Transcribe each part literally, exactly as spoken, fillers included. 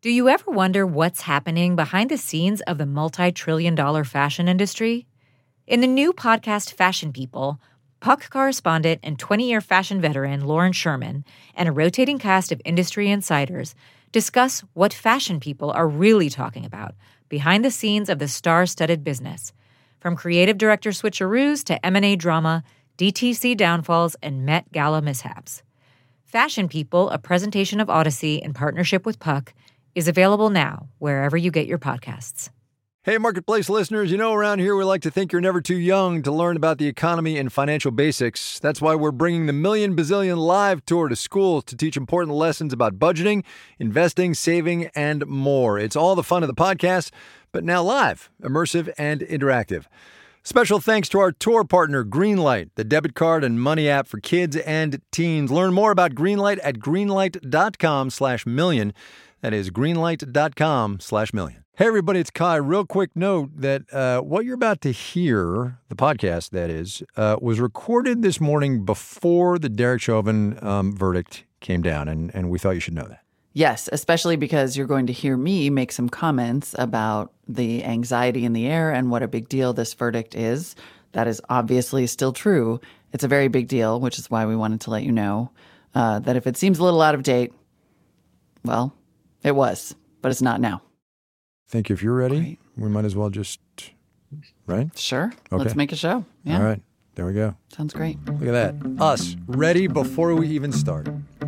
Do you ever wonder what's happening behind the scenes of the multi-trillion dollar fashion industry? In the new podcast Fashion People, Puck correspondent and twenty-year fashion veteran Lauren Sherman and a rotating cast of industry insiders discuss what fashion people are really talking about behind the scenes of the star-studded business, from creative director switcheroos to M and A drama, D T C downfalls, and Met Gala mishaps. Fashion People, a presentation of Odyssey in partnership with Puck, is available now wherever you get your podcasts. Hey, Marketplace listeners, you know around here we like to think you're never too young to learn about the economy and financial basics. That's why we're bringing the Million Bazillion Live Tour to schools to teach important lessons about budgeting, investing, saving, and more. It's all the fun of the podcast, but now live, immersive, and interactive. Special thanks to our tour partner, Greenlight, the debit card and money app for kids and teens. Learn more about Greenlight at greenlight.com slash million. That is greenlight.com slash million. Hey, everybody, it's Kai. Real quick note that uh, what you're about to hear, the podcast that is, uh, was recorded this morning before the Derek Chauvin um, verdict came down, and, and we thought you should know that. Yes, especially because you're going to hear me make some comments about the anxiety in the air and what a big deal this verdict is. That is obviously still true. It's a very big deal, which is why we wanted to let you know uh, that if it seems a little out of date, well, it was, but it's not now. I think if you're ready, Great. we might as well just, right? Sure. Okay. Let's make a show. Yeah. All right. There we go. Sounds great. Look at that. Us, ready before we even start.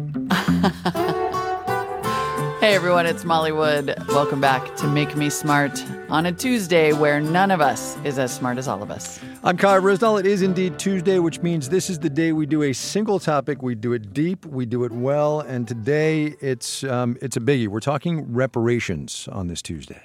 Hey, everyone. It's Molly Wood. Welcome back to Make Me Smart on a Tuesday where none of us is as smart as all of us. I'm Kai Risnall. It is indeed Tuesday, which means this is the day we do a single topic. We do it deep. We do it well. And today it's um, it's a biggie. We're talking reparations on this Tuesday.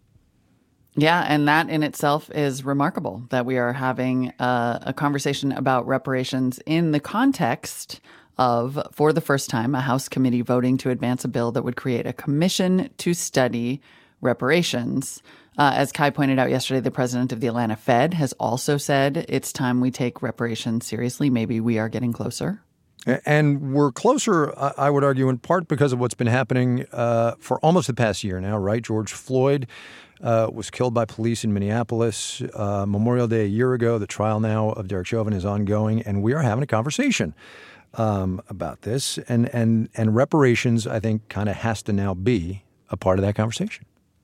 Yeah, and that in itself is remarkable that we are having uh, a conversation about reparations in the context of, for the first time, a House committee voting to advance a bill that would create a commission to study reparations. Uh, as Kai pointed out yesterday, the president of the Atlanta Fed has also said it's time we take reparations seriously. Maybe we are getting closer. And we're closer, I would argue, in part because of what's been happening uh, for almost the past year now, right? George Floyd uh, was killed by police in Minneapolis uh, Memorial Day a year ago. The trial now of Derek Chauvin is ongoing, and we are having a conversation um, about this. And, and, and reparations, I think, kind of has to now be a part of that conversation.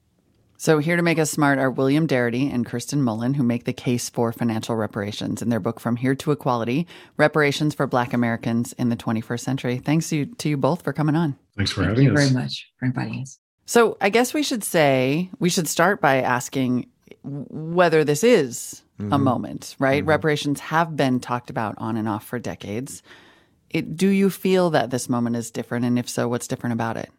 So here to make us smart are William Darity and Kirsten Mullen, who make the case for financial reparations in their book From Here to Equality, Reparations for Black Americans in the twenty-first century. Thanks to you, to you both for coming on. Thanks for Thank having you us. very much for inviting us. So I guess we should say, we should start by asking whether this is mm-hmm. a moment, right? Mm-hmm. Reparations have been talked about on and off for decades. It, do you feel that this moment is different? And if so, what's different about it?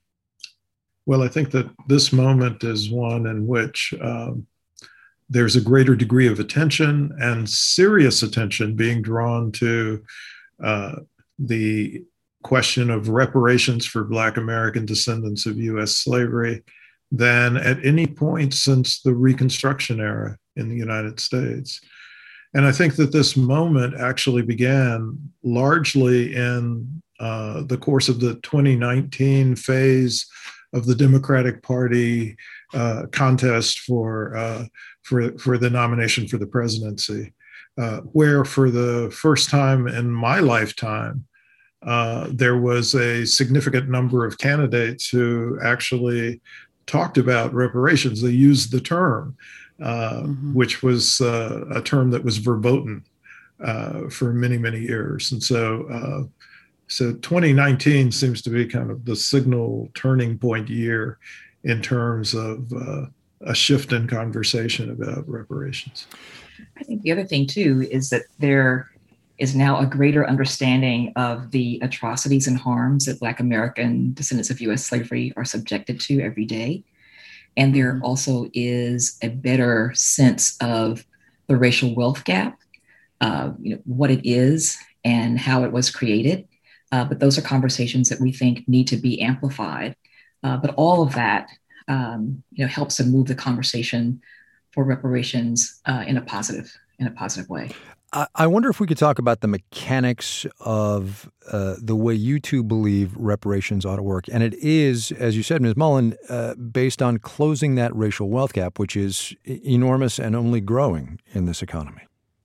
Well, I think that this moment is one in which um, there's a greater degree of attention and serious attention being drawn to uh, the question of reparations for Black American descendants of U S slavery than at any point since the Reconstruction era in the United States. And I think that this moment actually began largely in uh, the course of the twenty nineteen phase of the Democratic Party uh, contest for, uh, for, for the nomination for the presidency, uh, where for the first time in my lifetime, uh, there was a significant number of candidates who actually talked about reparations. They used the term, uh, mm-hmm. which was uh, a term that was verboten uh, for many, many years. And so uh, So twenty nineteen seems to be kind of the signal turning point year in terms of uh, a shift in conversation about reparations. I think the other thing, too, is that there is now a greater understanding of the atrocities and harms that Black American descendants of U S slavery are subjected to every day. And there also is a better sense of the racial wealth gap, uh, you know, what it is and how it was created. Uh, but those are conversations that we think need to be amplified. Uh, but all of that, um, you know, helps to move the conversation for reparations uh, in a positive, in a positive way. I, I wonder if we could talk about the mechanics of uh, the way you two believe reparations ought to work. And it is, as you said, Miz Mullen, uh, based on closing that racial wealth gap, which is enormous and only growing in this economy.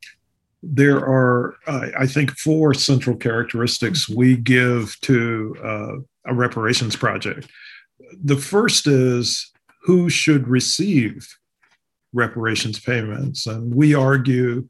There are, uh, I think, four central characteristics we give to uh, a reparations project. The first is who should receive reparations payments. And we argue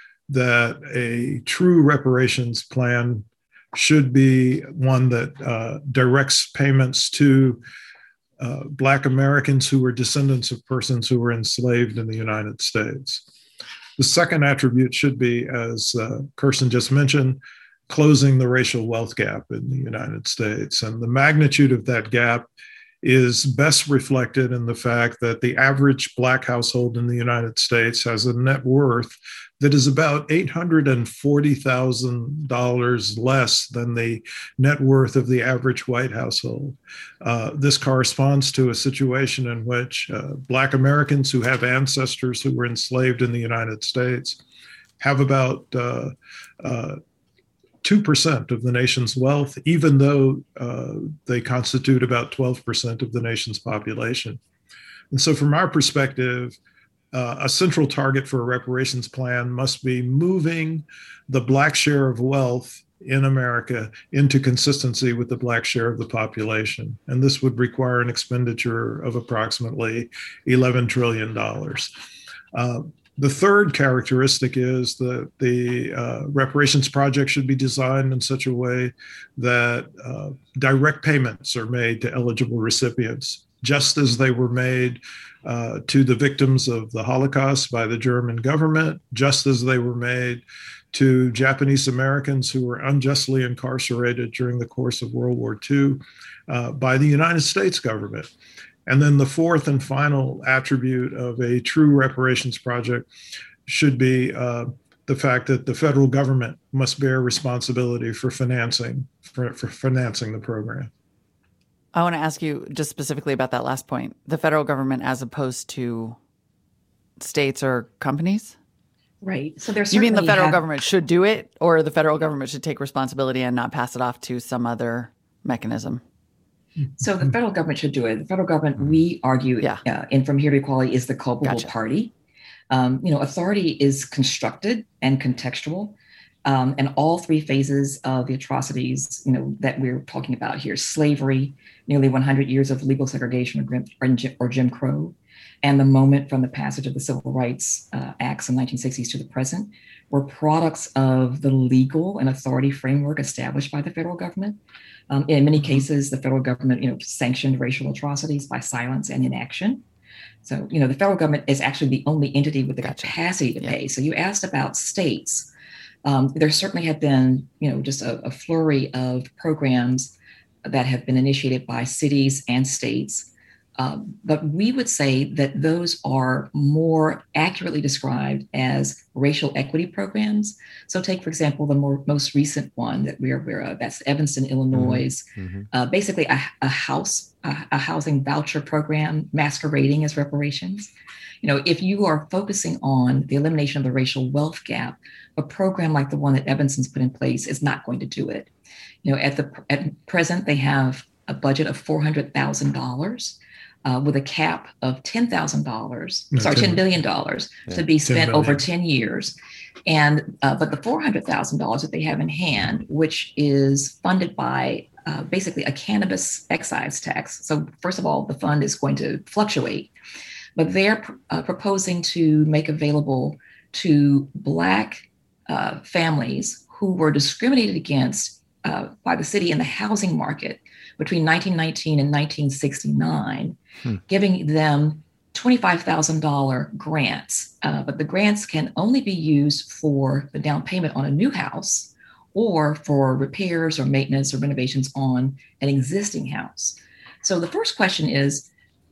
that a true reparations plan should be one that uh, directs payments to uh, Black Americans who were descendants of persons who were enslaved in the United States. The second attribute should be, as uh, Kirsten just mentioned, closing the racial wealth gap in the United States. And the magnitude of that gap is best reflected in the fact that the average Black household in the United States has a net worth that is about eight hundred forty thousand dollars less than the net worth of the average white household. Uh, this corresponds to a situation in which uh, Black Americans who have ancestors who were enslaved in the United States have about uh, uh, two percent of the nation's wealth, even though uh, they constitute about twelve percent of the nation's population. And so from our perspective, uh, a central target for a reparations plan must be moving the Black share of wealth in America into consistency with the Black share of the population. And this would require an expenditure of approximately eleven trillion dollars. Uh, The third characteristic is that the uh, reparations project should be designed in such a way that uh, direct payments are made to eligible recipients, just as they were made uh, to the victims of the Holocaust by the German government, just as they were made to Japanese Americans who were unjustly incarcerated during the course of World War Two uh, by the United States government. And then the fourth and final attribute of a true reparations project should be uh, the fact that the federal government must bear responsibility for financing for, for financing the program. I want to ask you just specifically about that last point, the federal government as opposed to states or companies? Right. So there's You mean the federal have, government should do it, or the federal government should take responsibility and not pass it off to some other mechanism? So the federal government should do it. The federal government, we argue, Yeah. uh, in From Here to Equality, is the culpable Gotcha. party. Um, you know, authority is constructed and contextual, um, and all three phases of the atrocities, you know, that we're talking about here: slavery, nearly one hundred years of legal segregation or, Grim, or, Jim, or Jim Crow, and the moment from the passage of the Civil Rights uh, Acts in the nineteen sixties to the present, were products of the legal and authority framework established by the federal government. Um, in many cases, the federal government, you know, sanctioned racial atrocities by silence and inaction. So, you know, the federal government is actually the only entity with the Gotcha. capacity to Yeah. pay. So you asked about states. Um, there certainly have been, you know, just a, a flurry of programs that have been initiated by cities and states. Um, but we would say that those are more accurately described as racial equity programs. So take, for example, the more, most recent one that we're aware of, that's Evanston, Illinois, Mm-hmm. uh, basically a, a house, a, a housing voucher program masquerading as reparations. You know, if you are focusing on the elimination of the racial wealth gap, a program like the one that Evanston's put in place is not going to do it. You know, at the at present, they have a budget of four hundred thousand dollars. Uh, with a cap of ten thousand dollars, No, sorry, ten ten billion dollars Yeah. to be spent ten over million. ten years. And, uh, but the four hundred thousand dollars that they have in hand, which is funded by uh, basically a cannabis excise tax. So first of all, the fund is going to fluctuate, but they're uh, proposing to make available to Black uh, families who were discriminated against uh, by the city in the housing market between nineteen nineteen and nineteen sixty-nine, hmm. giving them twenty-five thousand dollars grants. Uh, but the grants can only be used for the down payment on a new house or for repairs or maintenance or renovations on an existing house. So the first question is,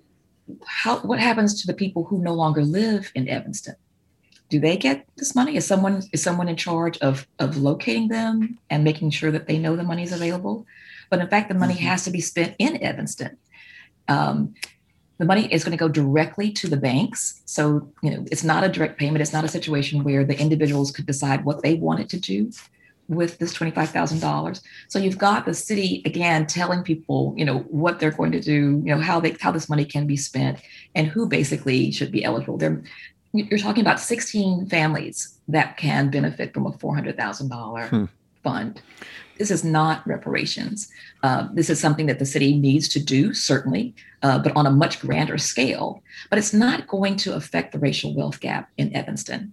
how, what happens to the people who no longer live in Evanston? Do they get this money? Is someone is someone in charge of, of locating them and making sure that they know the money is available? But in fact, the money mm-hmm. has to be spent in Evanston. Um, The money is going to go directly to the banks. So, you know, it's not a direct payment. It's not a situation where the individuals could decide what they wanted to do with this twenty-five thousand dollars. So you've got the city, again, telling people, you know, what they're going to do, you know, how they how this money can be spent and who basically should be eligible. They're, you're talking about sixteen families that can benefit from a four hundred thousand dollars hmm. fund. This is not reparations. Uh, this is something that the city needs to do, certainly, uh, but on a much grander scale. But it's not going to affect the racial wealth gap in Evanston.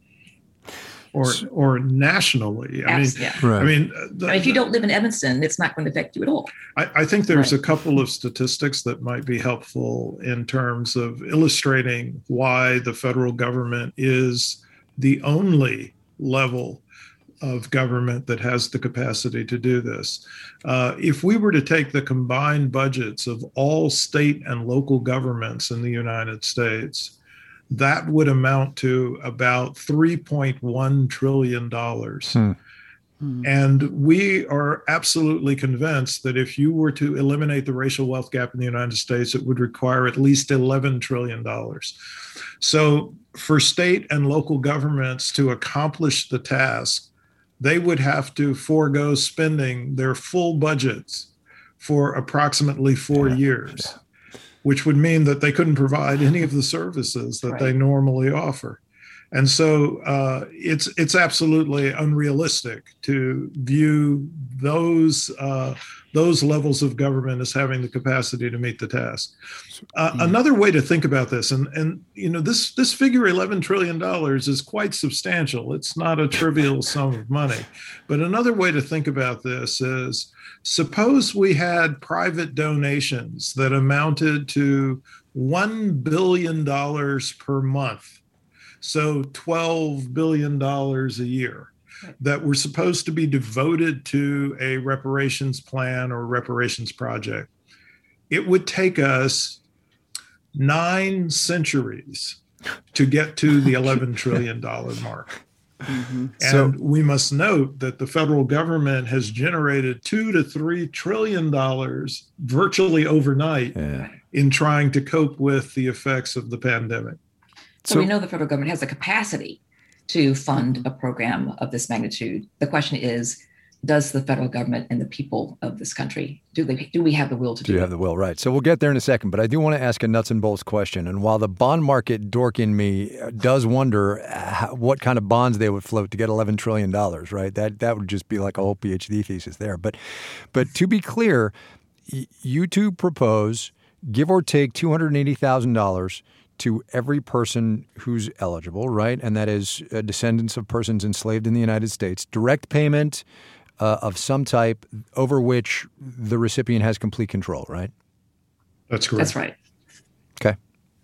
Or, or nationally. I mean, yeah. right. I mean, the, if you don't live in Evanston, it's not going to affect you at all. I, I think there's right. a couple of statistics that might be helpful in terms of illustrating why the federal government is the only level of government that has the capacity to do this. Uh, if we were to take the combined budgets of all state and local governments in the United States, that would amount to about three point one trillion dollars. Hmm. And we are absolutely convinced that if you were to eliminate the racial wealth gap in the United States, it would require at least eleven trillion dollars. So for state and local governments to accomplish the task, they would have to forego spending their full budgets for approximately four yeah. years, yeah. which would mean that they couldn't provide any of the services that right. they normally offer. And so uh, it's it's absolutely unrealistic to view those uh, those levels of government as having the capacity to meet the task. Uh, mm-hmm. Another way to think about this, and and you know this this figure eleven trillion dollars is quite substantial. It's not a trivial sum of money. But another way to think about this is, suppose we had private donations that amounted to one billion dollars per month. So twelve billion dollars a year that were supposed to be devoted to a reparations plan or reparations project. It would take us nine centuries to get to the eleven trillion dollars mark. Mm-hmm. And so, we must note that the federal government has generated two to three trillion dollars virtually overnight yeah. in trying to cope with the effects of the pandemic. So, so we know the federal government has the capacity to fund a program of this magnitude. The question is, does the federal government and the people of this country, do they do we have the will to do, do you have the will, right? So we'll get there in a second, but I do want to ask a nuts and bolts question. And while the bond market dork in me does wonder how, what kind of bonds they would float to get eleven trillion dollars, right? That that would just be like a whole PhD thesis there. But but to be clear, you two propose, give or take two hundred eighty thousand dollars to every person who's eligible, right? And that is uh, descendants of persons enslaved in the United States. Direct payment uh, of some type over which the recipient has complete control, right? That's correct. That's right. Okay.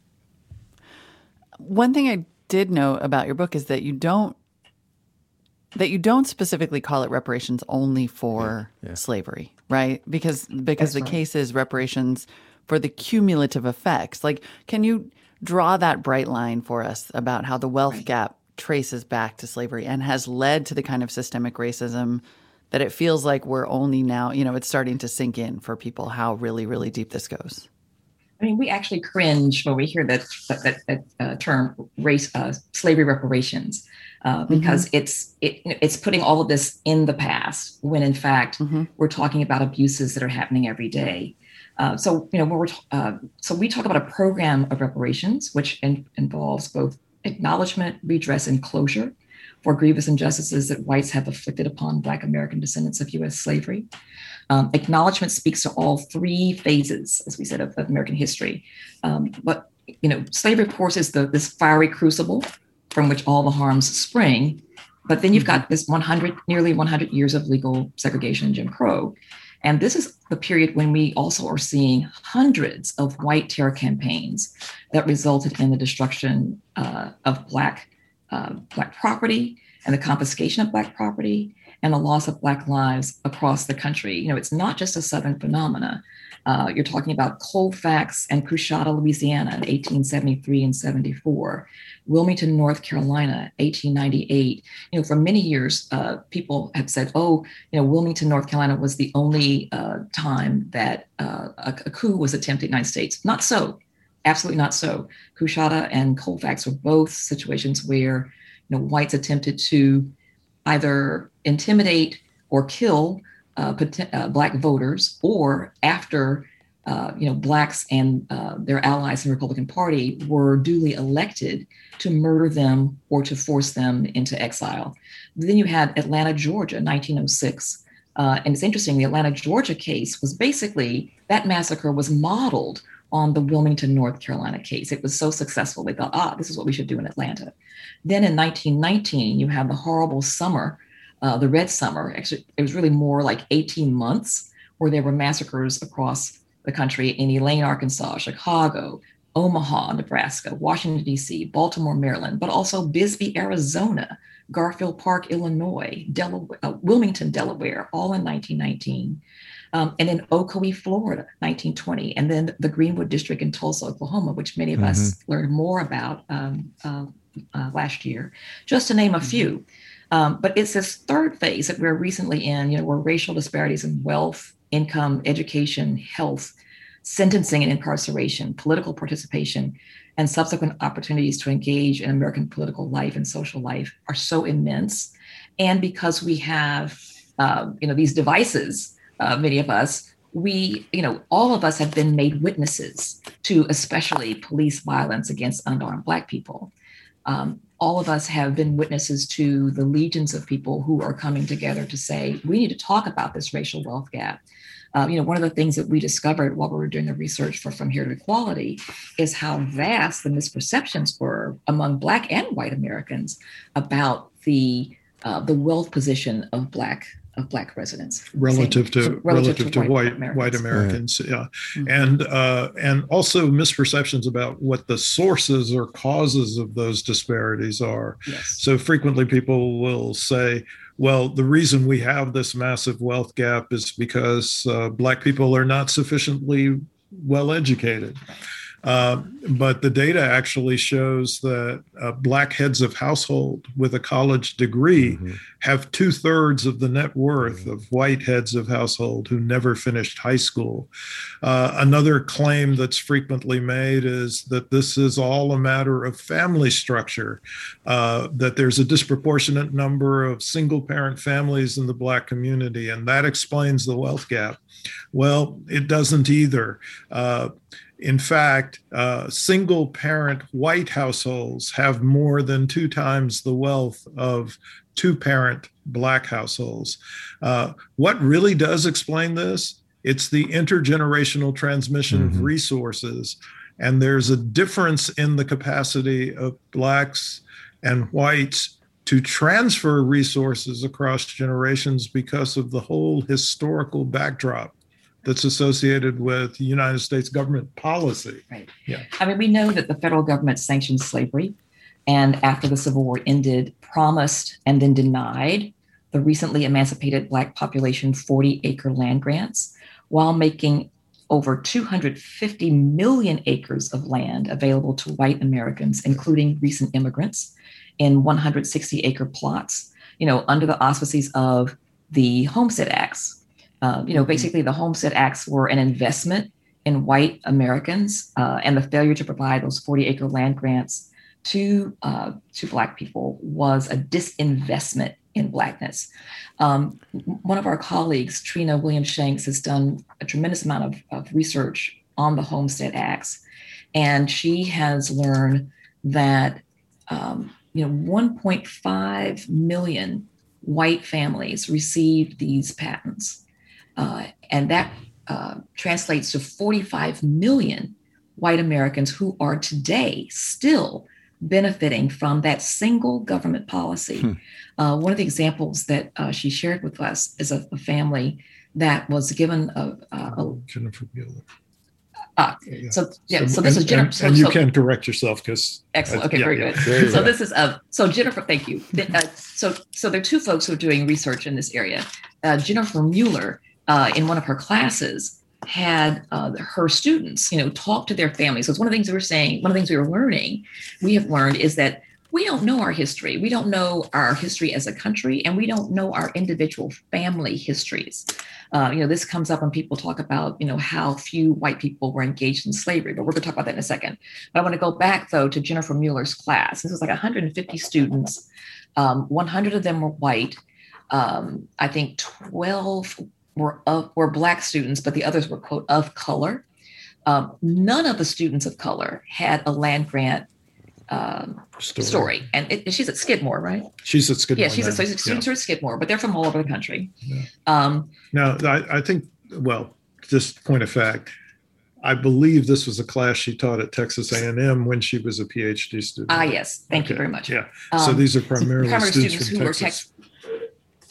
One thing I did know about your book is that you don't that you don't specifically call it reparations only for yeah. Yeah. slavery, right? Because because That's the right. case is reparations for the cumulative effects. Like, can you draw that bright line for us about how the wealth right. gap traces back to slavery and has led to the kind of systemic racism that it feels like we're only now, you know, it's starting to sink in for people how really, really deep this goes? I mean, we actually cringe when we hear that that, that uh, term race, uh, slavery reparations, uh, because mm-hmm. it's it, it's putting all of this in the past when in fact mm-hmm. we're talking about abuses that are happening every day. Uh, so, you know, when we're uh, so we talk about a program of reparations, which in, involves both acknowledgement, redress, and closure for grievous injustices that whites have inflicted upon Black American descendants of U S slavery. Um, acknowledgement speaks to all three phases, as we said, of, of American history. Um, but, you know, slavery, of course, is the, this fiery crucible from which all the harms spring. But then you've got this one hundred, nearly one hundred years of legal segregation and Jim Crow. And this is the period when we also are seeing hundreds of white terror campaigns that resulted in the destruction uh, of Black, uh, Black property and the confiscation of Black property and the loss of Black lives across the country. You know, it's not just a Southern phenomena. Uh, you're talking about Colfax and Coushatta, Louisiana in eighteen seventy-three and seventy-four, Wilmington, North Carolina, eighteen ninety-eight. You know, for many years, uh, people have said, oh, you know, Wilmington, North Carolina was the only uh, time that uh, a, a coup was attempted in the United States. Not so. Absolutely not so. Coushatta and Colfax were both situations where, you know, whites attempted to either intimidate or kill uh, uh, Black voters, or after uh, you know, Blacks and uh, their allies in the Republican Party were duly elected, to murder them or to force them into exile. Then you had Atlanta, Georgia, nineteen oh six. Uh, and it's interesting, the Atlanta, Georgia case was basically, that massacre was modeled on the Wilmington, North Carolina case. It was so successful, they thought, ah, this is what we should do in Atlanta. Then in nineteen nineteen, you have the horrible summer, uh, the Red Summer. Actually, it was really more like eighteen months, where there were massacres across the country in Elaine, Arkansas, Chicago, Omaha, Nebraska, Washington, D C, Baltimore, Maryland, but also Bisbee, Arizona, Garfield Park, Illinois, Delaware, uh, Wilmington, Delaware, all in nineteen nineteen. Um, and in Ocoee, Florida, nineteen twenty, and then the Greenwood District in Tulsa, Oklahoma, which many of mm-hmm. us learned more about um, uh, uh, last year, just to name a mm-hmm. few. Um, but it's this third phase that we're recently in, you know, where racial disparities in wealth, income, education, health, sentencing and incarceration, political participation, and subsequent opportunities to engage in American political life and social life are so immense. And because we have, uh, you know, these devices, uh, many of us, we, you know, all of us have been made witnesses to especially police violence against unarmed Black people. Um, all of us have been witnesses to the legions of people who are coming together to say, we need to talk about this racial wealth gap. Uh, you know, one of the things that we discovered while we were doing the research for From Here to Equality is how vast the misperceptions were among Black and white Americans about the uh, the wealth position of Black of Black residents relative to so, relative, relative to, to white Americans. white Americans, right. yeah, mm-hmm. and uh, and also misperceptions about what the sources or causes of those disparities are. Yes. So frequently people will say, well, the reason we have this massive wealth gap is because uh, Black people are not sufficiently well educated. Uh, but the data actually shows that uh, Black heads of household with a college degree mm-hmm. have two thirds of the net worth mm-hmm. of white heads of household who never finished high school. Uh, another claim that's frequently made is that this is all a matter of family structure, uh, that there's a disproportionate number of single parent families in the Black community, and that explains the wealth gap. Well, it doesn't either. Uh, In fact, uh, single parent white households have more than two times the wealth of two parent Black households. Uh, what really does explain this? It's the intergenerational transmission mm-hmm. of resources. And there's a difference in the capacity of Blacks and whites to transfer resources across generations because of the whole historical backdrop that's associated with United States government policy. Right. Yeah. I mean, we know that the federal government sanctioned slavery, and after the Civil War ended, promised and then denied the recently emancipated Black population forty acre land grants, while making over two hundred fifty million acres of land available to white Americans, including recent immigrants, in one hundred sixty acre plots, you know, under the auspices of the Homestead Acts. Uh, you know, basically the Homestead Acts were an investment in white Americans, uh, and the failure to provide those forty acre land grants to uh, to Black people was a disinvestment in Blackness. Um, one of our colleagues, Trina Williams-Shanks, has done a tremendous amount of, of research on the Homestead Acts, and she has learned that um, you know one point five million white families received these patents. Uh, and that uh, translates to forty-five million white Americans who are today still benefiting from that single government policy. Hmm. Uh, one of the examples that uh, she shared with us is a, a family that was given a, a, a Jennifer Mueller. Uh, yeah. So yeah, so, so this and, is Jennifer. And, so, and you so, can correct yourself because excellent. Okay, yeah, very yeah. good. Very so good. this is uh, so Jennifer. Thank you. Uh, so so there are two folks who are doing research in this area. Uh, Jennifer Mueller, uh, in one of her classes, had uh, her students, you know, talk to their families. So it's one of the things we were saying. One of the things we were learning, we have learned, is that we don't know our history. We don't know our history as a country, and we don't know our individual family histories. Uh, you know, this comes up when people talk about, you know, how few white people were engaged in slavery, but we're going to talk about that in a second. But I want to go back, though, to Jennifer Mueller's class. This was like one hundred fifty students. Um, one hundred of them were white. Um, I think twelve were of, were Black students, but the others were, quote, of color. Um, none of the students of color had a land grant um, story. story. And it, she's at Skidmore, right? She's at Skidmore. Yeah, she's at, so students yeah. are at Skidmore, but they're from all over the country. Yeah. Um, now, I, I think, well, just point of fact, I believe this was a class she taught at Texas A and M when she was a PhD student. Ah, yes. Thank okay. you very much. Yeah. Um, so these are primarily so students, students from who Texas. were Tex-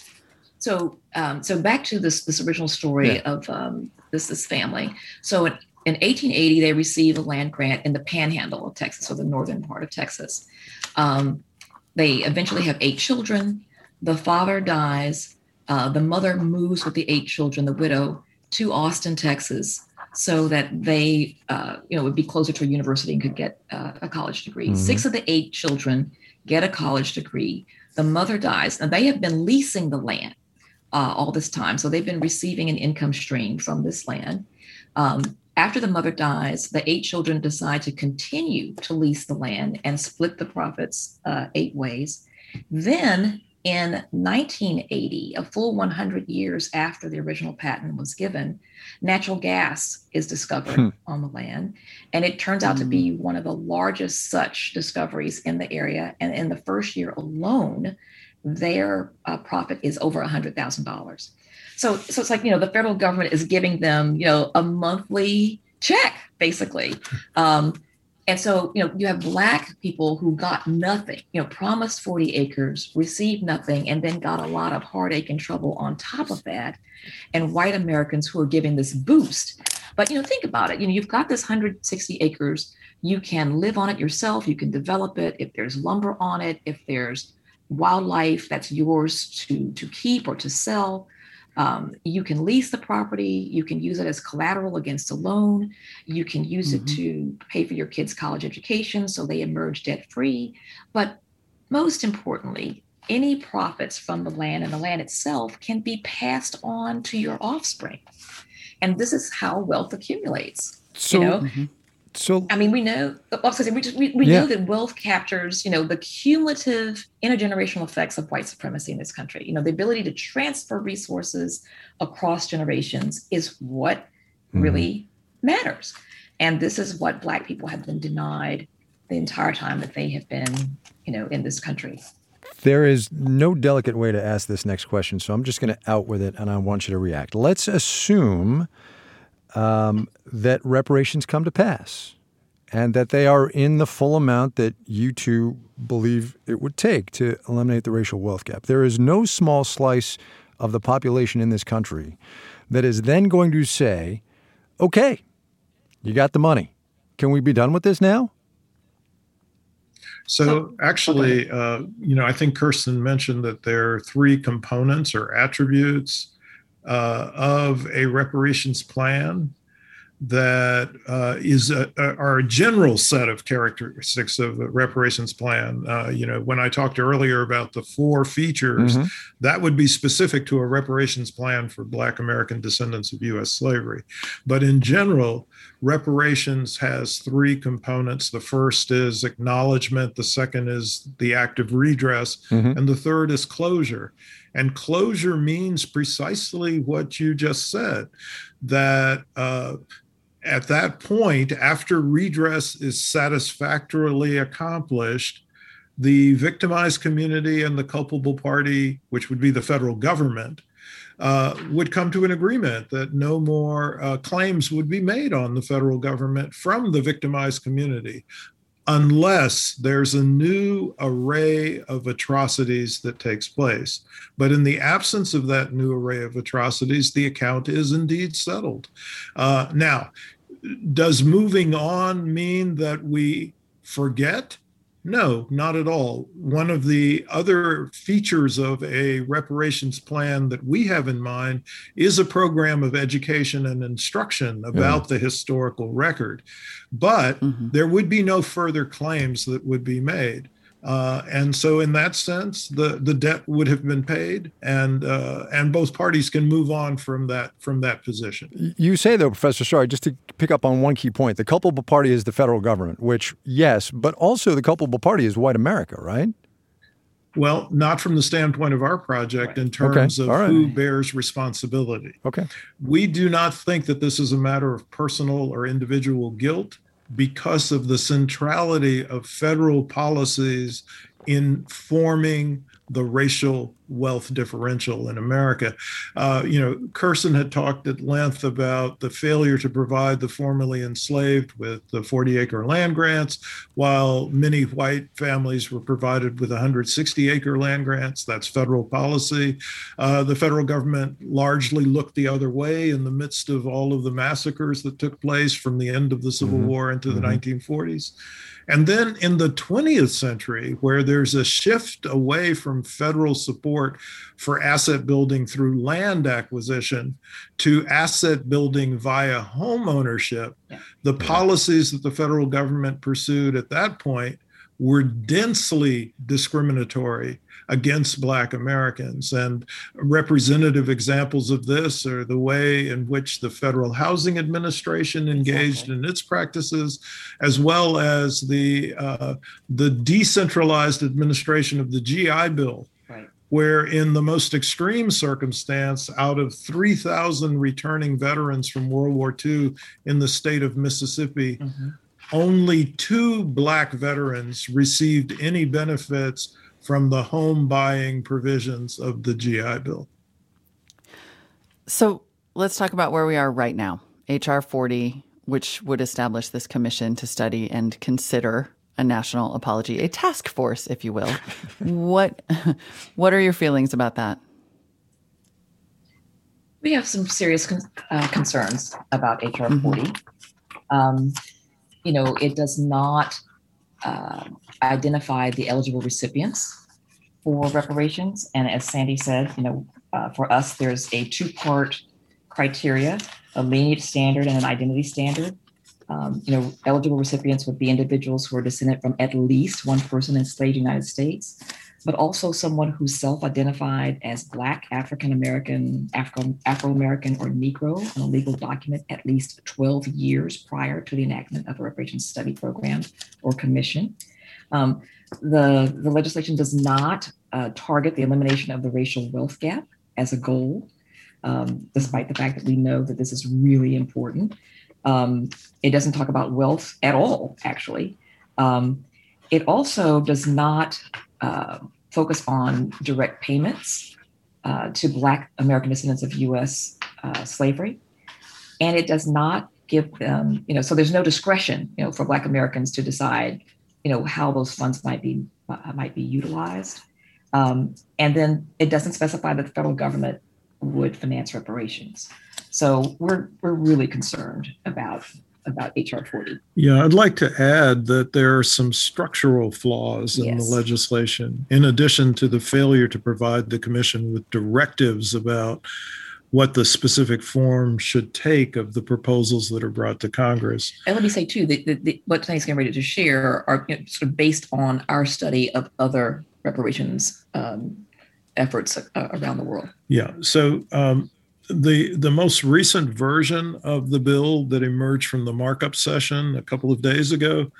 So, um, so back to this this original story yeah. of um, this this family. So in, in eighteen eighty, they receive a land grant in the Panhandle of Texas, or the northern part of Texas. Um, they eventually have eight children. The father dies. Uh, the mother moves with the eight children, the widow, to Austin, Texas, so that they, uh, you know, would be closer to a university and could get uh, a college degree. Mm-hmm. Six of the eight children get a college degree. The mother dies, and they have been leasing the land Uh, all this time. So they've been receiving an income stream from this land. Um, after the mother dies, the eight children decide to continue to lease the land and split the profits uh, eight ways. Then in nineteen eighty, a full one hundred years after the original patent was given, natural gas is discovered hmm. on the land. And it turns out mm. to be one of the largest such discoveries in the area. And in the first year alone, their uh, profit is over one hundred thousand dollars. So, so it's like, you know, the federal government is giving them, you know, a monthly check, basically. Um, and so, you know, you have Black people who got nothing, you know, promised forty acres, received nothing, and then got a lot of heartache and trouble on top of that. And white Americans who are giving this boost. But, you know, think about it. You know, you've got this one hundred sixty acres. You can live on it yourself. You can develop it. If there's lumber on it, if there's wildlife that's yours to, to keep or to sell. Um, you can lease the property. You can use it as collateral against a loan. You can use mm-hmm. it to pay for your kids' college education so they emerge debt-free. But most importantly, any profits from the land and the land itself can be passed on to your offspring. And this is how wealth accumulates. So, you know? mm-hmm. So, I mean, we know, we, just, we, we yeah. know that wealth captures, you know, the cumulative intergenerational effects of white supremacy in this country. You know, the ability to transfer resources across generations is what mm-hmm. really matters. And this is what Black people have been denied the entire time that they have been, you know, in this country. There is no delicate way to ask this next question, so I'm just going to out with it, and I want you to react. Let's assume Um, that reparations come to pass and that they are in the full amount that you two believe it would take to eliminate the racial wealth gap. There is no small slice of the population in this country that is then going to say, okay, you got the money. Can we be done with this now? So actually, uh, you know, I think Kirsten mentioned that there are three components or attributes Uh, of a reparations plan that uh, is a, a, are a general set of characteristics of a reparations plan. Uh, you know, when I talked earlier about the four features, mm-hmm. that would be specific to a reparations plan for Black American descendants of U S slavery. But in general, reparations has three components. The first is acknowledgement. The second is the act of redress. Mm-hmm. And the third is closure. And closure means precisely what you just said, that uh, at that point, after redress is satisfactorily accomplished, the victimized community and the culpable party, which would be the federal government, uh, would come to an agreement that no more uh, claims would be made on the federal government from the victimized community, unless there's a new array of atrocities that takes place. But in the absence of that new array of atrocities, the account is indeed settled. Uh, now, does moving on mean that we forget? No, not at all. One of the other features of a reparations plan that we have in mind is a program of education and instruction about mm-hmm. the historical record. But mm-hmm. there would be no further claims that would be made. Uh, and so in that sense, the, the debt would have been paid, and uh, and both parties can move on from that from that position. You say, though, Professor Starr, just to pick up on one key point, the culpable party is the federal government, which, yes, but also the culpable party is white America, right? Well, not from the standpoint of our project in terms okay. of right. who bears responsibility. Okay. We do not think that this is a matter of personal or individual guilt, because of the centrality of federal policies in forming the racial wealth differential in America. Uh, you know, Kirsten had talked at length about the failure to provide the formerly enslaved with the forty acre land grants, while many white families were provided with one hundred sixty acre land grants. That's federal policy. Uh, the federal government largely looked the other way in the midst of all of the massacres that took place from the end of the Civil mm-hmm. War into mm-hmm. the nineteen forties. And then in the twentieth century, where there's a shift away from federal support for asset building through land acquisition to asset building via home ownership, yeah. the yeah. policies that the federal government pursued at that point were densely discriminatory against Black Americans. And representative examples of this are the way in which the Federal Housing Administration engaged exactly. in its practices, as well as the, uh, the decentralized administration of the G I Bill, right. where in the most extreme circumstance, out of three thousand returning veterans from World War Two in the state of Mississippi, mm-hmm. only two Black veterans received any benefits from the home buying provisions of the G I Bill. So let's talk about where we are right now. H R forty, which would establish this commission to study and consider a national apology, a task force, if you will. what, what are your feelings about that? We have some serious con- uh, concerns about H R forty. Mm-hmm. Um, you know, it does not uh, identify the eligible recipients for reparations. And as Sandy said, you know, uh, for us, there's a two-part criteria, a lineage standard and an identity standard. Um, you know, eligible recipients would be individuals who are descended from at least one person enslaved in the United States, but also someone who's self-identified as Black, African-American, Afro, Afro-American, or Negro on a legal document at least twelve years prior to the enactment of a reparations study program or commission. Um, the, the legislation does not uh, target the elimination of the racial wealth gap as a goal, um, despite the fact that we know that this is really important. Um, it doesn't talk about wealth at all, actually. Um, it also does not Uh, focus on direct payments uh, to Black American descendants of U S uh, slavery. And it does not give them, you know, so there's no discretion, you know, for Black Americans to decide, you know, how those funds might be uh, might be utilized. Um, and then it doesn't specify that the federal government would finance reparations. So we're we're really concerned about about H R forty. Yeah, I'd like to add that there are some structural flaws in yes. the legislation, in addition to the failure to provide the commission with directives about what the specific form should take of the proposals that are brought to Congress. And let me say, too, that, that, that what tonight's getting ready to share are, you know, sort of based on our study of other reparations um, efforts uh, around the world. Yeah, so um, The the most recent version of the bill that emerged from the markup session a couple of days ago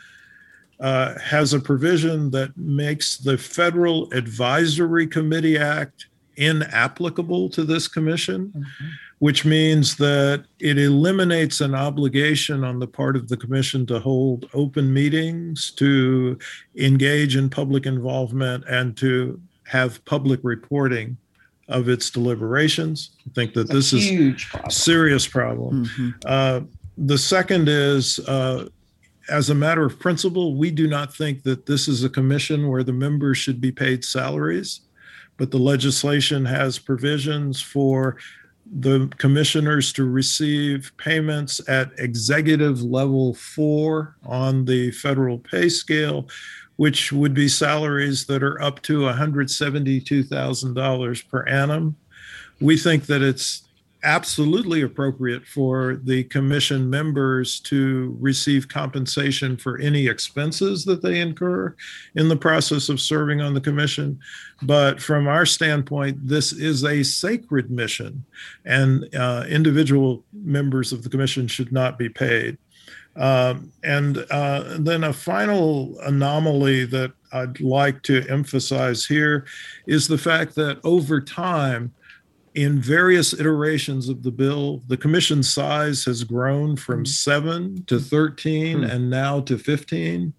uh, has a provision that makes the Federal Advisory Committee Act inapplicable to this commission, mm-hmm. which means that it eliminates an obligation on the part of the commission to hold open meetings, to engage in public involvement, and to have public reporting of its deliberations. I think that this is a serious problem. Mm-hmm. Uh, the second is, uh, as a matter of principle, we do not think that this is a commission where the members should be paid salaries, but the legislation has provisions for the commissioners to receive payments at executive level four on the federal pay scale, which would be salaries that are up to one hundred seventy-two thousand dollars per annum. We think that it's absolutely appropriate for the commission members to receive compensation for any expenses that they incur in the process of serving on the commission. But from our standpoint, this is a sacred mission, and uh, individual members of the commission should not be paid. Um, and uh, then a final anomaly that I'd like to emphasize here is the fact that over time, in various iterations of the bill, the commission size has grown from seven to thirteen hmm. and now to fifteen.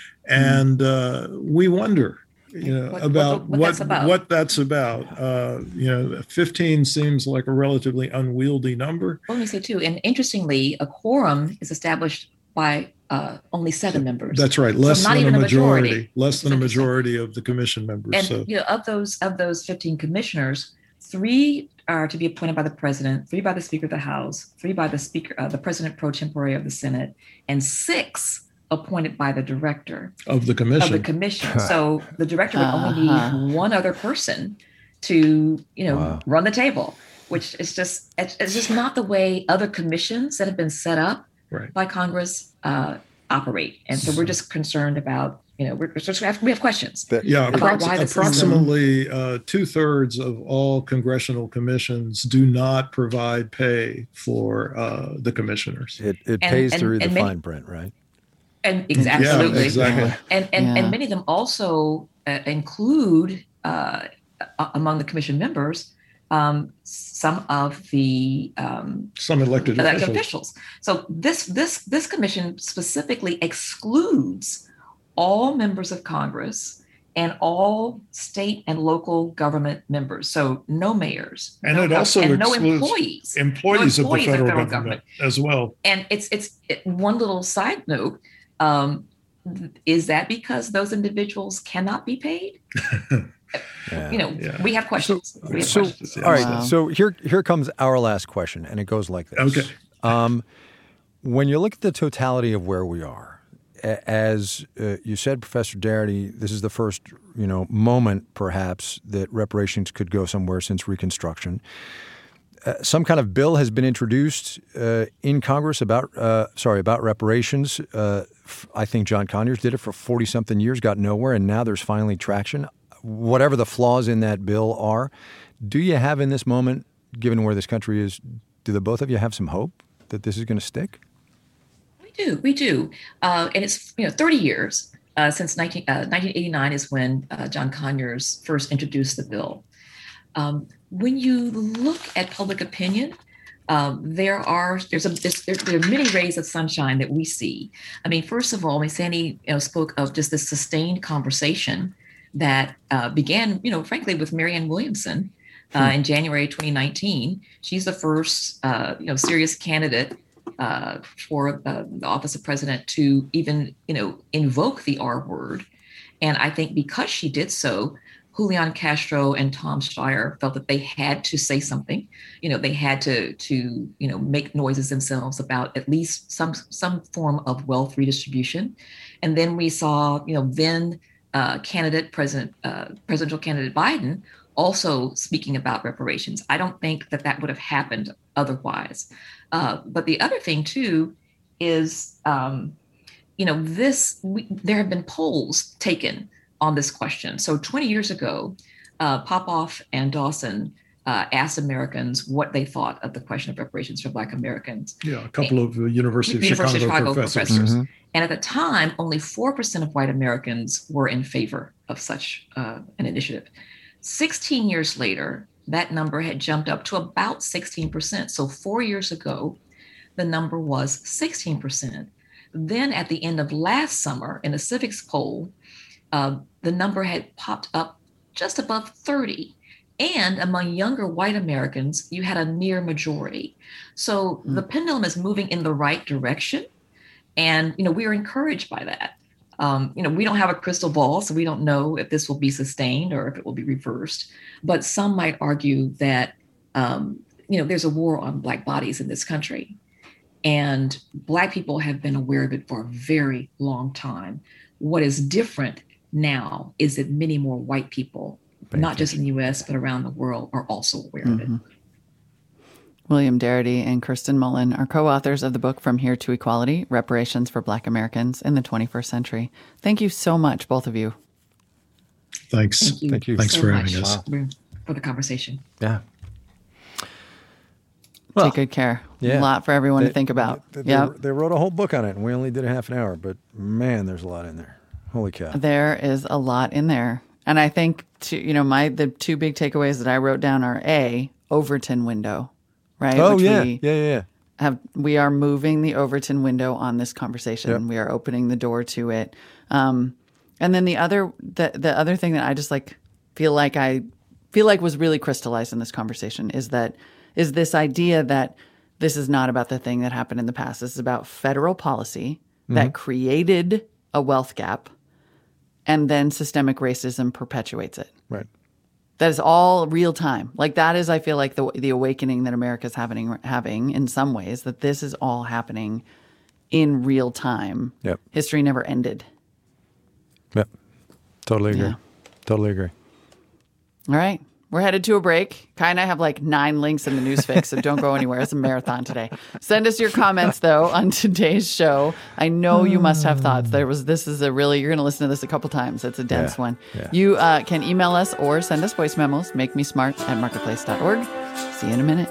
And uh, we wonder, you know, what, about, what, what, that's about. what that's about. Uh, you know, fifteen seems like a relatively unwieldy number. Well, let me say too, and interestingly, a quorum is established by uh, only seven members. That's right, less so than a majority, majority, less than a majority of the commission members. And so. you know, of those of those fifteen commissioners, three are to be appointed by the president, three by the Speaker of the House, three by the Speaker, uh, the President pro tempore of the Senate, and six appointed by the director of the commission. Of the commission. So the director would uh-huh. only need one other person to, you know, wow. run the table, which is just it's, it's just not the way other commissions that have been set up right. by Congress uh, operate. And so we're just concerned about. You know, we're just have, we have questions. Yeah, about why approximately uh, two thirds of all congressional commissions do not provide pay for uh, the commissioners. It, it and, pays and, through and the many, fine print, right? And exactly, yeah, absolutely, exactly. And and, yeah. and many of them also uh, include uh, among the commission members um, some of the um, some elected, elected officials. officials. So this this this commission specifically excludes all members of Congress and all state and local government members. So no mayors. And no it also and excludes no employees. employees, no employees of the federal, of federal government, government as well. And it's it's it, one little side note, um, is that because those individuals cannot be paid? yeah. You know, yeah. we have questions. So, we have so questions. all right, wow. so here, here comes our last question, and it goes like this. Okay. Um, when you look at the totality of where we are, as uh, you said, Professor Darity, this is the first, you know, moment perhaps that reparations could go somewhere since Reconstruction. Uh, some kind of bill has been introduced uh, in Congress about, uh, sorry, about reparations. Uh, f- I think John Conyers did it for forty-something years, got nowhere, and now there's finally traction. Whatever the flaws in that bill are, do you have in this moment, given where this country is, do the both of you have some hope that this is going to stick? We do, we do, uh, and it's you know thirty years uh, since nineteen, uh, nineteen eighty-nine is when uh, John Conyers first introduced the bill. Um, when you look at public opinion, um, there are there's a this, there, there are many rays of sunshine that we see. I mean, first of all, I mean, Sandy you know, spoke of just this sustained conversation that uh, began, you know, frankly, with Marianne Williamson uh, hmm. in January twenty nineteen. She's the first, uh, you know, serious candidate uh, for uh, the office of president to even, you know, invoke the R word. And I think because she did so, Julian Castro and Tom Steyer felt that they had to say something. You know, they had to, to you know, make noises themselves about at least some some form of wealth redistribution. And then we saw, you know, then uh, candidate President uh, presidential candidate Biden also speaking about reparations. I don't think that that would have happened otherwise. Uh, but the other thing too is, um, you know, this we, there have been polls taken on this question. So twenty years ago, uh, Popoff and Dawson uh, asked Americans what they thought of the question of reparations for Black Americans. Yeah, a couple and, of uh, University of University Chicago, Chicago professors. professors. Mm-hmm. And at the time, only four percent of white Americans were in favor of such uh, an initiative. sixteen years later, that number had jumped up to about sixteen percent. So four years ago, the number was sixteen percent. Then at the end of last summer, in a civics poll, Uh, the number had popped up just above thirty. And among younger white Americans, you had a near majority. So mm. the pendulum is moving in the right direction. And, you know, we are encouraged by that. Um, you know, we don't have a crystal ball, so we don't know if this will be sustained or if it will be reversed. But some might argue that, um, you know, there's a war on Black bodies in this country. And Black people have been aware of it for a very long time. What is different now is that many more white people, Thank not you. just in the U S, but around the world, are also aware mm-hmm. of it. William Darity and Kirsten Mullen are co-authors of the book From Here to Equality, Reparations for Black Americans in the twenty-first Century. Thank you so much, both of you. Thanks. Thank you. Thank you Thanks so for much having us. for- for the conversation. Yeah. Well, Take good care. yeah. A lot for everyone They- to think about. They, they, Yep. they wrote a whole book on it, and we only did a half an hour, but man, there's a lot in there. Holy cow. There is a lot in there. And I think, to, you know, my the two big takeaways that I wrote down are A, Overton window, right? Oh, Which yeah. we yeah, yeah, yeah. have we are moving the Overton window on this conversation. Yep. We are opening the door to it. Um, and then the other the the other thing that I just like feel like I feel like was really crystallized in this conversation is that is this idea that this is not about the thing that happened in the past. This is about federal policy that created a wealth gap, and then systemic racism perpetuates it. Right. That is all real time. Like that is, I feel like the the awakening that America's having having in some ways. That this is all happening in real time. Yep. History never ended. Yep. Totally agree. Yeah. Totally agree. All right. We're headed to a break. Kai and I have like nine links in the newsfix, so don't go anywhere. It's a marathon today. Send us your comments, though, on today's show. I know you must have thoughts. There was This is a really, you're going to listen to this a couple times. It's a dense Yeah, one. yeah. You uh, can email us or send us voice memos, make me smart at marketplace dot org. See you in a minute.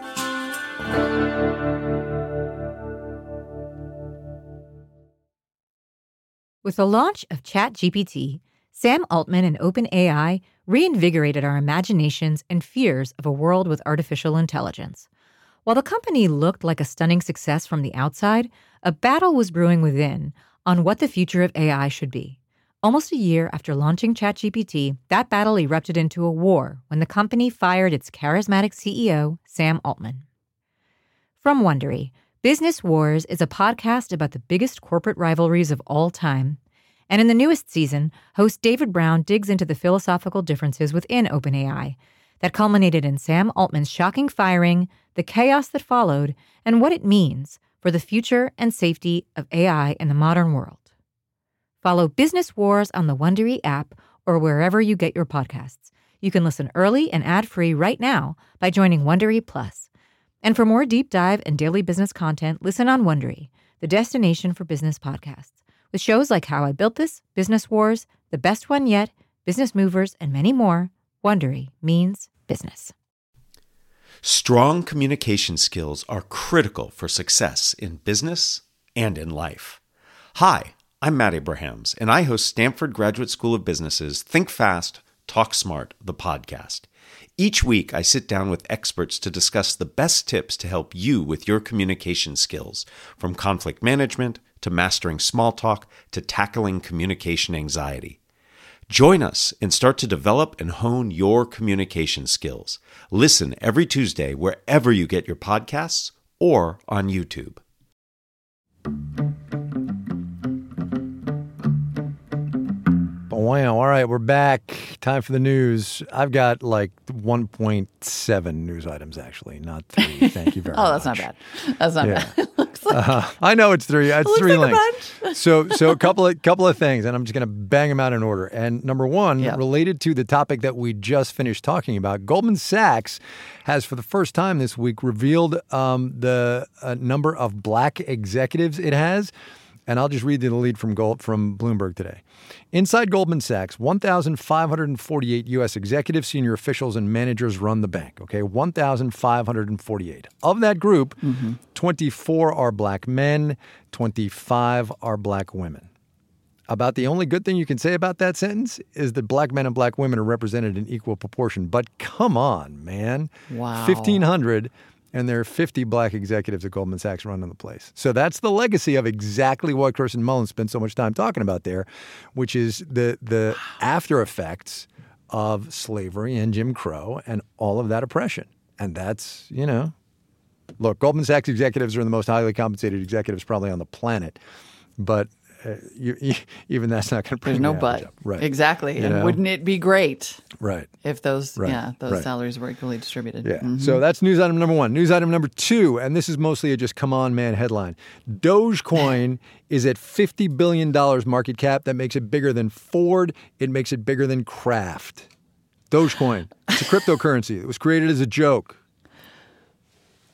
With the launch of ChatGPT, Sam Altman and OpenAI reinvigorated our imaginations and fears of a world with artificial intelligence. While the company looked like a stunning success from the outside, a battle was brewing within on what the future of A I should be. Almost a year after launching ChatGPT, that battle erupted into a war when the company fired its charismatic C E O, Sam Altman. From Wondery, Business Wars is a podcast about the biggest corporate rivalries of all time. And in the newest season, host David Brown digs into the philosophical differences within OpenAI that culminated in Sam Altman's shocking firing, the chaos that followed, and what it means for the future and safety of A I in the modern world. Follow Business Wars on the Wondery app or wherever you get your podcasts. You can listen early and ad-free right now by joining Wondery Plus. And for more deep dive and daily business content, listen on Wondery, the destination for business podcasts. With shows like How I Built This, Business Wars, The Best One Yet, Business Movers, and many more, Wondery means business. Strong communication skills are critical for success in business and in life. Hi, I'm Matt Abrahams, and I host Stanford Graduate School of Business's Think Fast, Talk Smart, the podcast. Each week, I sit down with experts to discuss the best tips to help you with your communication skills, from conflict management to mastering small talk to tackling communication anxiety. Join us and start to develop and hone your communication skills. Listen every Tuesday wherever you get your podcasts or on YouTube. Wow. All right, we're back. Time for the news. I've got like one point seven news items, actually, not three. Thank you very much. Oh, that's not bad. That's not Yeah. bad. It looks like, Uh, I know it's three. It's looks three like a links. bunch. so, so a couple of couple of things, and I'm just going to bang them out in order. And number one, Yep. related to the topic that we just finished talking about, Goldman Sachs has, for the first time this week, revealed um, the uh, number of black executives it has. And I'll just read you the lead from Gold, from Bloomberg today. Inside Goldman Sachs, one thousand five hundred forty-eight U S executives, senior officials, and managers run the bank, okay? one thousand five hundred forty-eight. Of that group, mm-hmm. twenty-four are black men, twenty-five are black women. About the only good thing you can say about that sentence is that black men and black women are represented in equal proportion. But come on, man. Wow. fifteen hundred, and there are fifty black executives at Goldman Sachs running the place. So that's the legacy of exactly what Kirsten Mullen spent so much time talking about there, which is the the after effects of slavery and Jim Crow and all of that oppression. And that's, you know, look, Goldman Sachs executives are the most highly compensated executives probably on the planet, but uh, you, you, even that's not going to bring There's no the but. average up. Right. Exactly. You and know? wouldn't it be great Right. if those Right. yeah, those Right. salaries were equally distributed? Yeah. Mhm. So that's news item number one. News item number two, and this is mostly a just come on, man headline. Dogecoin is at fifty billion dollars market cap. That makes it bigger than Ford. It makes it bigger than Kraft. Dogecoin. It's a cryptocurrency. It was created as a joke.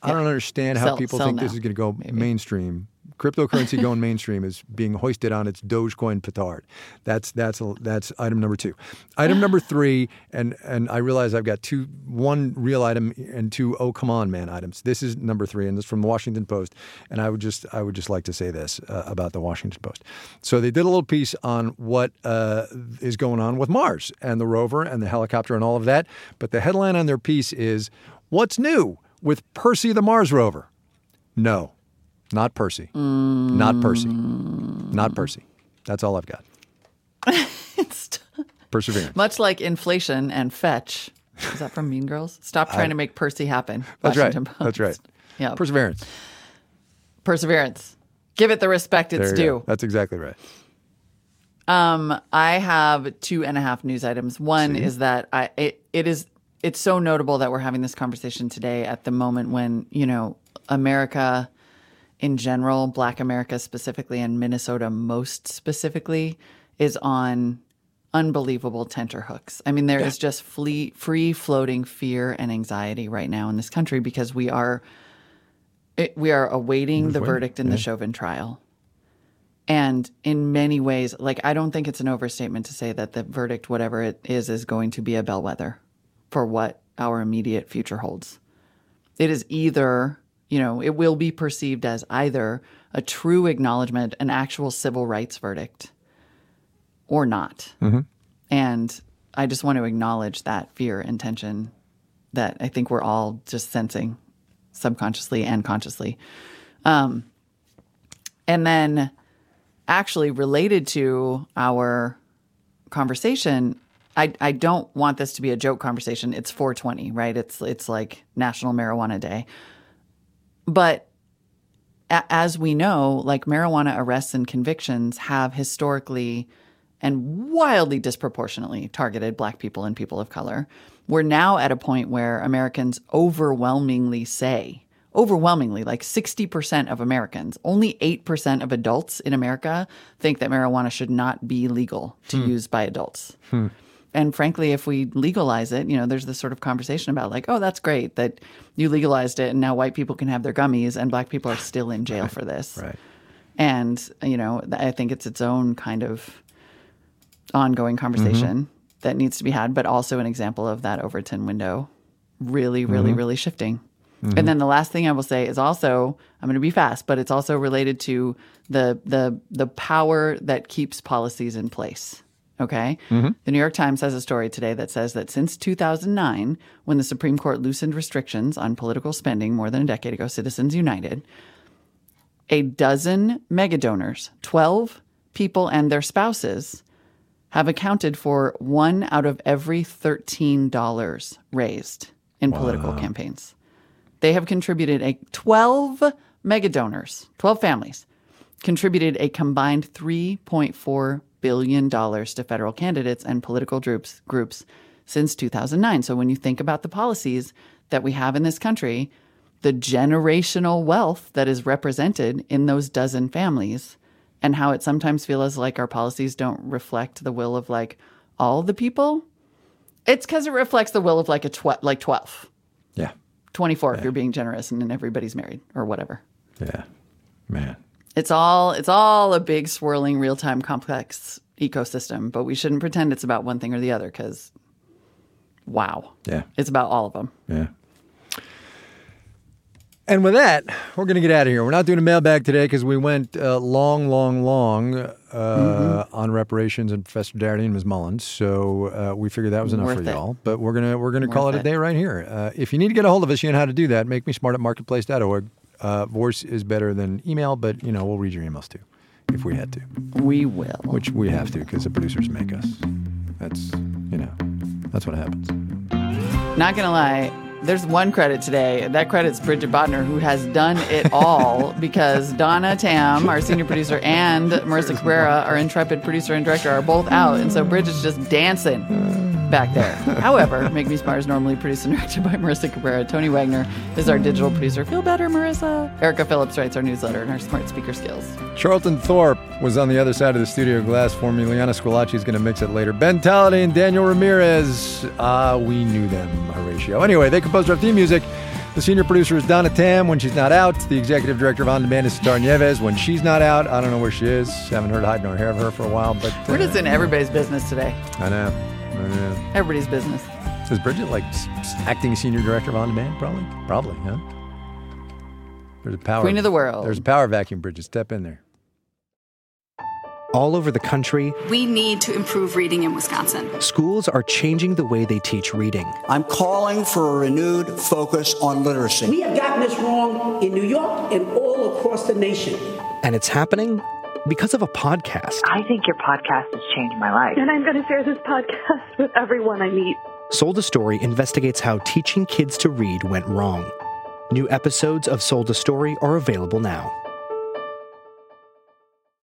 I don't understand how Sell- people sell think this now, is going to go maybe. mainstream. Cryptocurrency going mainstream is being hoisted on its Dogecoin petard. That's that's that's item number two. Item number three, and and I realize I've got two, one real item and two oh come on man items. This is number three, and this is from the Washington Post. And I would just I would just like to say this uh, about the Washington Post. So they did a little piece on what uh, is going on with Mars and the rover and the helicopter and all of that. But the headline on their piece is, "What's new with Percy the Mars rover?" No. Not Percy. Mm. Not Percy. Not Percy. That's all I've got. It's Perseverance. much like inflation and fetch. Is that from Mean Girls? Stop trying I, to make Percy happen. That's Washington right. Post. That's right. Yeah. Perseverance. Perseverance. Give it the respect it's there you due. Go. That's exactly right. Um, I have two and a half news items. One See? is that I it, it is it's so notable that we're having this conversation today at the moment when, you know, America in general, Black America specifically, and Minnesota most specifically, is on unbelievable tenterhooks. I mean, there yeah. is just free, free floating fear and anxiety right now in this country because we are it, we are awaiting the waiting. verdict in yeah. the Chauvin trial. And in many ways, like, I don't think it's an overstatement to say that the verdict, whatever it is, is going to be a bellwether for what our immediate future holds. It is either... You know, it will be perceived as either a true acknowledgement, an actual civil rights verdict, or not. Mm-hmm. And I just want to acknowledge that fear and tension that I think we're all just sensing subconsciously and consciously. Um, and then actually related to our conversation, I, I don't want this to be a joke conversation. It's four twenty, right? It's, it's like National Marijuana Day. But a- as we know, like, marijuana arrests and convictions have historically and wildly disproportionately targeted Black people and people of color. We're now at a point where Americans overwhelmingly say, overwhelmingly, like sixty percent of Americans, only eight percent of adults in America think that marijuana should not be legal to hmm. use by adults. Hmm. And frankly, if we legalize it, you know, there's this sort of conversation about like, oh, that's great that you legalized it and now white people can have their gummies and Black people are still in jail for this. Right. And, you know, I think it's its own kind of ongoing conversation mm-hmm. that needs to be had, but also an example of that Overton window really, really, mm-hmm. really shifting. Mm-hmm. And then the last thing I will say is also, I'm going to be fast, but it's also related to the the the power that keeps policies in place. Okay. Mm-hmm. The New York Times has a story today that says that since two thousand nine, when the Supreme Court loosened restrictions on political spending more than a decade ago, Citizens United, a dozen megadonors, twelve people and their spouses, have accounted for one out of every thirteen dollars raised in wow. political campaigns. They have contributed a twelve megadonors, twelve families, contributed a combined three point four billion dollars to federal candidates and political groups groups since two thousand nine. So when you think about the policies that we have in this country, the generational wealth that is represented in those dozen families, and how it sometimes feels like our policies don't reflect the will of like all the people, it's because it reflects the will of like a tw- like twelve. Yeah. twenty-four yeah. if you're being generous and then everybody's married or whatever. Yeah. Man. It's all it's all a big swirling real-time complex ecosystem, but we shouldn't pretend it's about one thing or the other because, wow. Yeah. It's about all of them. Yeah. And with that, we're going to get out of here. We're not doing a mailbag today because we went uh, long, long, long uh, mm-hmm. on reparations and Professor Darity and Miz Mullins. So uh, we figured that was enough Worth for it. y'all. But we're gonna we're gonna Worth call it a it. day right here. Uh, if you need to get a hold of us, you know how to do that. Make me smart at marketplace dot org. Uh, voice is better than email, but you know we'll read your emails too, if we had to. We will. Which we have to because the producers make us. That's you know, that's what happens. Not gonna lie, there's one credit today. That credit's Bridget Bodner, who has done it all because Donna Tam, our senior producer, and Marissa Cabrera, our intrepid producer and director, are both out, and so Bridget's just dancing back there. However, Make Me Smart is normally produced and directed by Marissa Cabrera. Tony Wagner is our digital producer. Feel better, Marissa. Erica Phillips writes our newsletter and our smart speaker skills. Charlton Thorpe was on the other side of the studio glass for me. Liana Squillaci is going to mix it later. Ben Talladay and Daniel Ramirez. Ah, uh, we knew them, Horatio. Anyway, they composed our theme music. The senior producer is Donna Tam when she's not out. The executive director of On Demand is Sitar Nieves when she's not out. I don't know where she is. Haven't heard hide nor hair of her for a while. But uh, we're just in everybody's business today. I know. I know. Everybody's business. Is Bridget like acting senior director of On Demand? Probably. Probably, huh? There's a power. Queen of the world. There's a power vacuum, Bridget. Step in there. All over the country, we need to improve reading in Wisconsin. Schools are changing the way they teach reading. I'm calling for a renewed focus on literacy. We have gotten this wrong in New York and all across the nation. And it's happening because of a podcast. I think your podcast has changed my life. And I'm going to share this podcast with everyone I meet. Sold a Story investigates how teaching kids to read went wrong. New episodes of Sold a Story are available now.